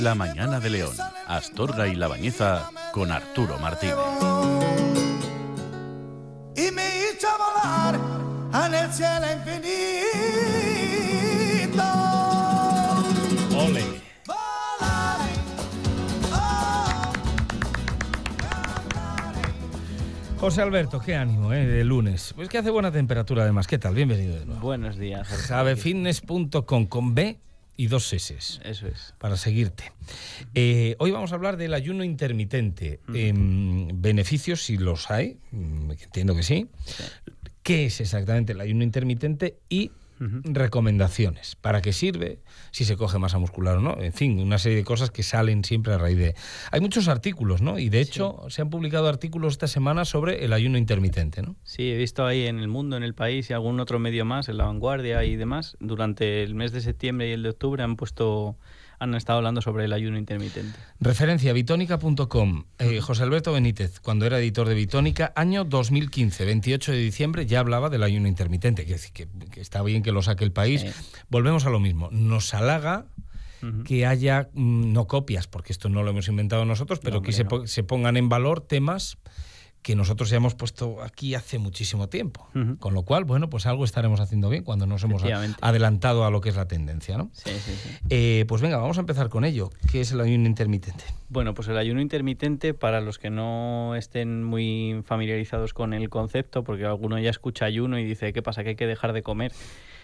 La mañana de León, Astorga y La Bañeza con Arturo Martínez. Y me hizo volar en el cielo infinito. Ole. José Alberto, qué ánimo, de lunes. Pues que hace buena temperatura además. ¿Qué tal? Bienvenido de nuevo. Buenos días. Javefitness.com con B y 2 S. Eso es. Para seguirte. Hoy vamos a hablar del ayuno intermitente. Beneficios, si los hay, entiendo que sí. ¿Qué es exactamente el ayuno intermitente? Y recomendaciones. ¿Para qué sirve? Si se coge masa muscular o no. En fin, una serie de cosas que salen siempre a raíz de... Hay muchos artículos, ¿no? Y de hecho se han publicado artículos esta semana sobre el ayuno intermitente, ¿no? Sí, he visto ahí en El Mundo, en El País y algún otro medio más, en La Vanguardia y demás, durante el mes de septiembre y el de octubre han estado hablando sobre el ayuno intermitente. Referencia, bitónica.com. José Alberto Benítez, cuando era editor de Bitónica, año 2015, 28 de diciembre, ya hablaba del ayuno intermitente. Que está bien que lo saque El País. Volvemos a lo mismo. Nos halaga que haya, no copias, porque esto no lo hemos inventado nosotros, pero que se pongan en valor temas que nosotros ya hemos puesto aquí hace muchísimo tiempo. Con lo cual, bueno, pues algo estaremos haciendo bien cuando nos hemos adelantado a lo que es la tendencia, ¿no? Sí. Pues venga, vamos a empezar con ello. ¿Qué es el ayuno intermitente? Bueno, pues el ayuno intermitente, para los que no estén muy familiarizados con el concepto, porque alguno ya escucha ayuno y dice, ¿qué pasa? ¿Que hay que dejar de comer?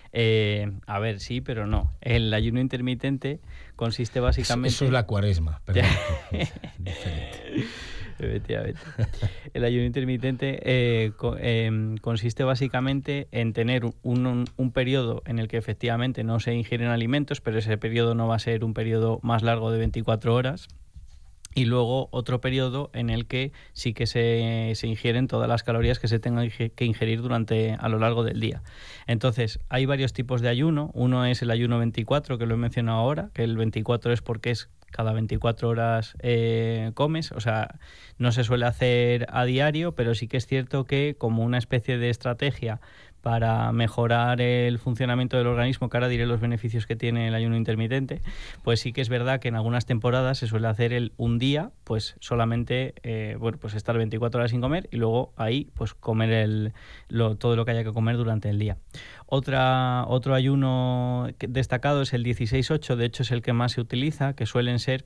A ver, sí, pero no. El ayuno intermitente consiste básicamente... Eso es la cuaresma, perdón. Diferente. Efectivamente. El ayuno intermitente consiste básicamente en tener un periodo en el que efectivamente no se ingieren alimentos, pero ese periodo no va a ser un periodo más largo de 24 horas. Y luego otro periodo en el que sí que se ingieren todas las calorías que se tengan que ingerir a lo largo del día. Entonces, hay varios tipos de ayuno. Uno es el ayuno 24, que lo he mencionado ahora, que el 24 es porque es cada 24 horas comes, o sea, no se suele hacer a diario, pero sí que es cierto que como una especie de estrategia para mejorar el funcionamiento del organismo, que ahora diré los beneficios que tiene el ayuno intermitente, pues sí que es verdad que en algunas temporadas se suele hacer un día, pues solamente, pues estar 24 horas sin comer y luego ahí pues comer todo lo que haya que comer durante el día. Otro ayuno destacado es el 16-8, de hecho es el que más se utiliza, que suelen ser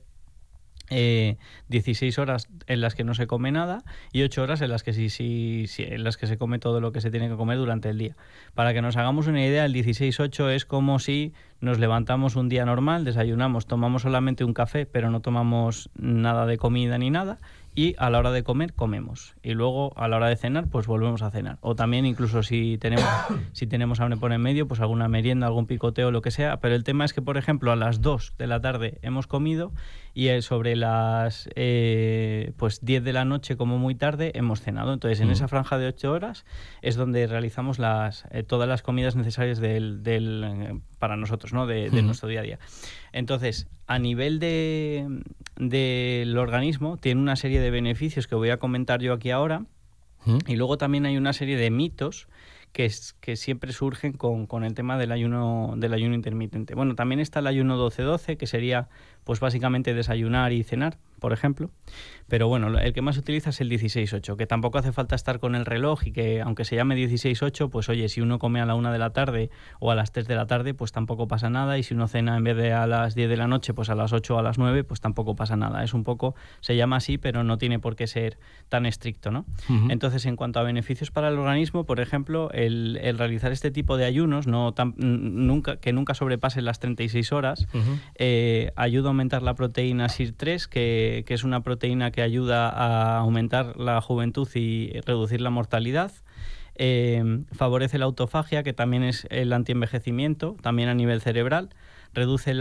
16 horas en las que no se come nada y 8 horas en las que en las que se come todo lo que se tiene que comer durante el día. Para que nos hagamos una idea, el 16-8 es como si nos levantamos un día normal, desayunamos, tomamos solamente un café, pero no tomamos nada de comida ni nada, y a la hora de comer, comemos. Y luego, a la hora de cenar, pues volvemos a cenar. O también, incluso si tenemos hambre por en medio, pues alguna merienda, algún picoteo, lo que sea. Pero el tema es que, por ejemplo, a las 2 de la tarde hemos comido y sobre las 10 de la noche, como muy tarde, hemos cenado. Entonces, en esa franja de 8 horas es donde realizamos todas las comidas necesarias para nosotros, ¿no? De nuestro día a día. Entonces, a nivel del organismo, tiene una serie de beneficios que voy a comentar yo aquí ahora. Y luego también hay una serie de mitos que siempre surgen con el tema del ayuno intermitente. Bueno, también está el ayuno 12-12, que sería pues básicamente desayunar y cenar, por ejemplo. Pero bueno, el que más se utiliza es el 16-8, que tampoco hace falta estar con el reloj y que aunque se llame 16-8, pues oye, si uno come a la 1 de la tarde o a las 3 de la tarde, pues tampoco pasa nada. Y si uno cena en vez de a las 10 de la noche, pues a las 8 o a las 9, pues tampoco pasa nada. Es un poco, se llama así, pero no tiene por qué ser tan estricto, ¿no? Entonces, en cuanto a beneficios para el organismo, por ejemplo, el realizar este tipo de ayunos, que nunca sobrepasen las 36 horas, ayuda a aumentar la proteína SIR3, que es una proteína que ayuda a aumentar la juventud y reducir la mortalidad. Favorece la autofagia, que también es el antienvejecimiento, también a nivel cerebral. Reduce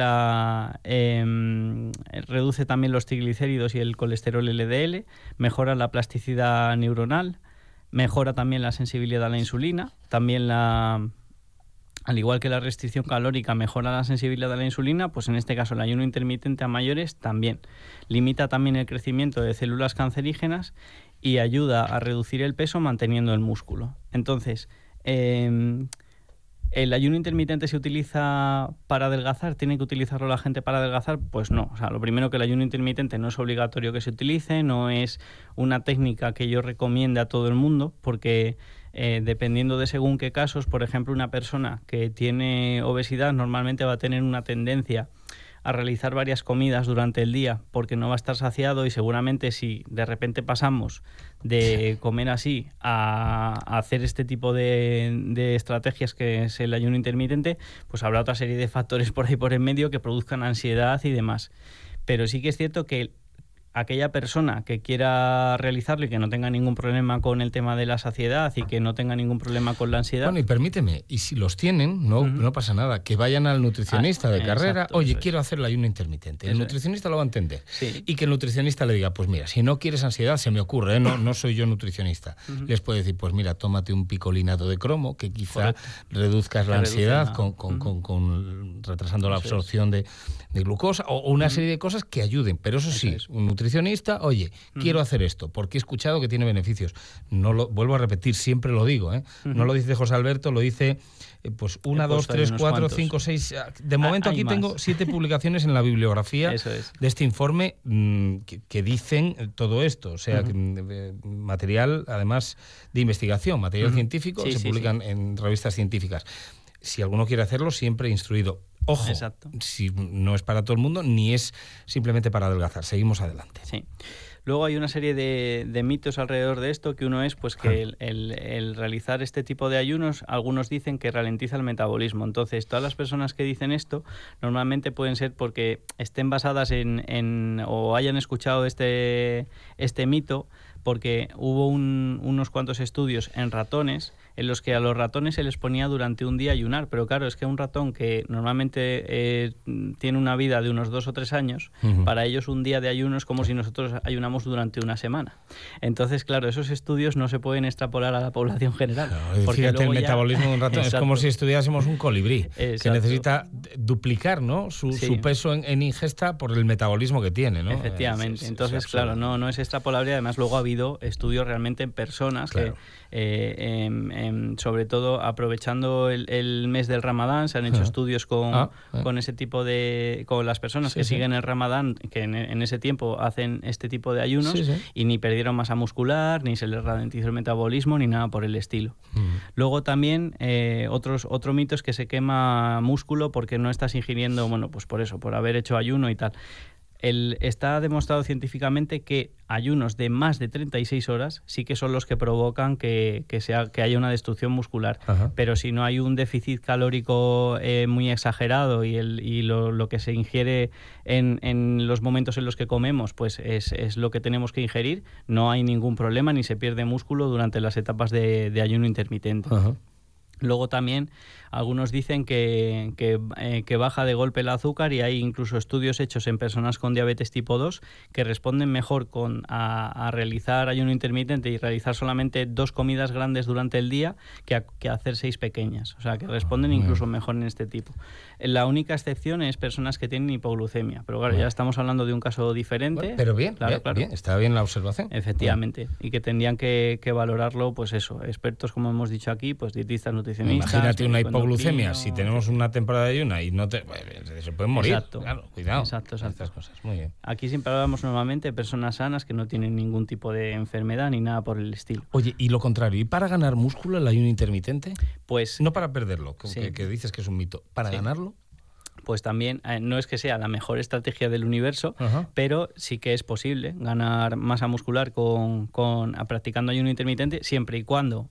también los triglicéridos y el colesterol LDL. Mejora la plasticidad neuronal. Mejora también la sensibilidad a la insulina. También al igual que la restricción calórica mejora la sensibilidad a la insulina, pues en este caso el ayuno intermitente a mayores también. Limita también el crecimiento de células cancerígenas y ayuda a reducir el peso manteniendo el músculo. Entonces, ¿El ayuno intermitente se utiliza para adelgazar? ¿Tiene que utilizarlo la gente para adelgazar? Pues no. O sea, lo primero, que el ayuno intermitente no es obligatorio que se utilice, no es una técnica que yo recomiende a todo el mundo, porque dependiendo de según qué casos, por ejemplo, una persona que tiene obesidad normalmente va a tener una tendencia a realizar varias comidas durante el día porque no va a estar saciado, y seguramente si de repente pasamos de comer así a hacer este tipo de estrategias que es el ayuno intermitente, pues habrá otra serie de factores por ahí por en medio que produzcan ansiedad y demás. Pero sí que es cierto que aquella persona que quiera realizarlo y que no tenga ningún problema con el tema de la saciedad y que no tenga ningún problema con la ansiedad... Bueno, y permíteme, y si los tienen, no pasa nada, que vayan al nutricionista de carrera, exacto, oye, quiero hacer el ayuno intermitente. El nutricionista lo va a entender. Sí. Y que el nutricionista le diga, pues mira, si no quieres ansiedad, se me ocurre, no soy yo nutricionista. Les puede decir, pues mira, tómate un picolinato de cromo, que quizá reduzcas la ansiedad con retrasando la absorción de glucosa, o una serie de cosas que ayuden. Pero eso sí, un nutricionista, oye, quiero hacer esto, porque he escuchado que tiene beneficios. No lo vuelvo a repetir, siempre lo digo, no lo dice José Alberto, lo dice pues 1, 2, 3, 4, 5, 6... De momento aquí tengo 7 publicaciones en la bibliografía de este informe que dicen todo esto. O sea, material, además de investigación, material científico, se publican en revistas científicas. Si alguno quiere hacerlo, siempre instruido. Ojo, si no es para todo el mundo, ni es simplemente para adelgazar. Seguimos adelante. Sí. Luego hay una serie de mitos alrededor de esto, que uno es pues que el realizar este tipo de ayunos, algunos dicen que ralentiza el metabolismo. Entonces, todas las personas que dicen esto normalmente pueden ser porque estén basadas en o hayan escuchado este mito, porque hubo unos cuantos estudios en ratones en los que a los ratones se les ponía durante un día ayunar, pero claro, es que un ratón que normalmente tiene una vida de unos 2 o 3 años, para ellos un día de ayuno es como si nosotros ayunamos durante una semana. Entonces, claro, esos estudios no se pueden extrapolar a la población general. Claro, porque fíjate, el metabolismo de un ratón es como si estudiásemos un colibrí, que necesita duplicar, ¿no? su peso en ingesta por el metabolismo que tiene, ¿no? Efectivamente. Entonces, claro, no es extrapolable. Además, luego ha habido estudios realmente en personas que sobre todo aprovechando el mes del Ramadán, se han hecho estudios con ese tipo de... con las personas que siguen el Ramadán, que en ese tiempo hacen este tipo de ayunos, y ni perdieron masa muscular, ni se les ralentizó el metabolismo, ni nada por el estilo. Luego también otro mito es que se quema músculo porque no estás ingiriendo, bueno, pues por eso, por haber hecho ayuno y tal. Está demostrado científicamente que ayunos de más de 36 horas sí que son los que provocan que haya una destrucción muscular. Pero si no hay un déficit calórico muy exagerado y lo que se ingiere en los momentos en los que comemos pues es lo que tenemos que ingerir, no hay ningún problema ni se pierde músculo durante las etapas de ayuno intermitente. Luego también algunos dicen que baja de golpe el azúcar, y hay incluso estudios hechos en personas con diabetes tipo 2 que responden mejor a realizar ayuno intermitente y realizar solamente 2 comidas grandes durante el día que hacer 6 pequeñas. O sea, que responden incluso mejor en este tipo. La única excepción es personas que tienen hipoglucemia. Pero claro, ya estamos hablando de un caso diferente. Bueno, pero bien, claro. Bien, está bien la observación. Efectivamente. Y que tendrían que valorarlo, pues eso, expertos, como hemos dicho aquí, pues dietistas, nutricionistas. Imagínate una hipoglucemia, si tenemos una temporada de ayuna y se pueden morir. Exacto. Claro, cuidado. Exacto. Estas cosas. Muy bien. Aquí siempre hablamos normalmente de personas sanas que no tienen ningún tipo de enfermedad ni nada por el estilo. Oye, y lo contrario, ¿y para ganar músculo el ayuno intermitente? Pues no para perderlo, que dices que es un mito, ¿para ganarlo? Pues también no es que sea la mejor estrategia del universo, pero sí que es posible ganar masa muscular practicando ayuno intermitente, siempre y cuando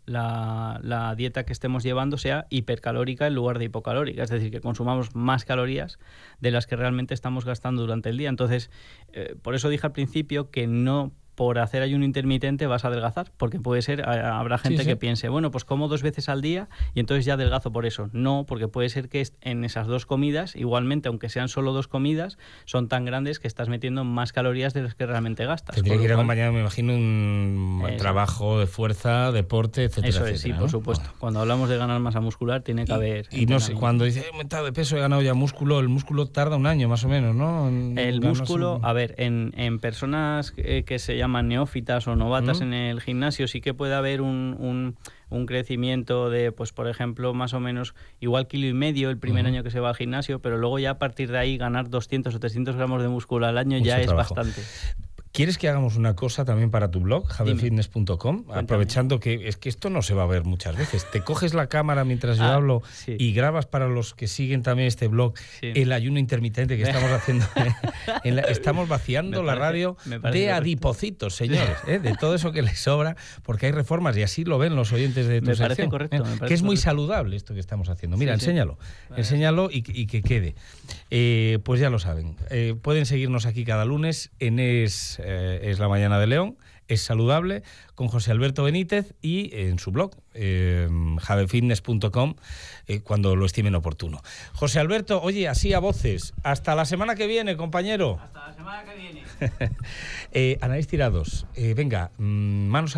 la dieta que estemos llevando sea hipercalórica en lugar de hipocalórica, es decir, que consumamos más calorías de las que realmente estamos gastando durante el día. Entonces, por eso dije al principio que no por hacer ayuno intermitente vas a adelgazar, porque puede ser, habrá gente que piense, bueno, pues como 2 veces al día y entonces ya adelgazo por eso. No, porque puede ser que en esas 2 comidas, igualmente, aunque sean solo 2 comidas, son tan grandes que estás metiendo más calorías de las que realmente gastas. Tendría que ir acompañado, me imagino, un trabajo de fuerza, deporte, etcétera. Eso es, etcétera, sí, por supuesto. Cuando hablamos de ganar masa muscular, tiene que haber... Y no sé, cuando dice, he aumentado de peso, he ganado ya músculo, el músculo tarda un año más o menos, ¿no? El músculo, a ver, en personas que se llaman neófitas o novatas en el gimnasio, sí que puede haber un un crecimiento de, pues por ejemplo, más o menos igual 1,5 kilos el primer año que se va al gimnasio, pero luego ya a partir de ahí ganar 200 o 300 gramos de músculo al año ya es bastante. ¿Quieres que hagamos una cosa también para tu blog, javefitness.com? Aprovechando que es que esto no se va a ver muchas veces. Te coges la cámara mientras yo hablo y grabas para los que siguen también este blog el ayuno intermitente que estamos haciendo. Estamos vaciando la radio de adipocitos, señores, de todo eso que les sobra, porque hay reformas y así lo ven los oyentes de tu sección. Que es muy saludable esto que estamos haciendo. Mira, enséñalo y que quede. Pues ya lo saben. Pueden seguirnos aquí cada lunes en Es la Mañana de León, es saludable, con José Alberto Benítez y en su blog, javefitness.com, cuando lo estimen oportuno. José Alberto, oye, así a voces, hasta la semana que viene, compañero. Hasta la semana que viene. Anaís Tirados, venga, manos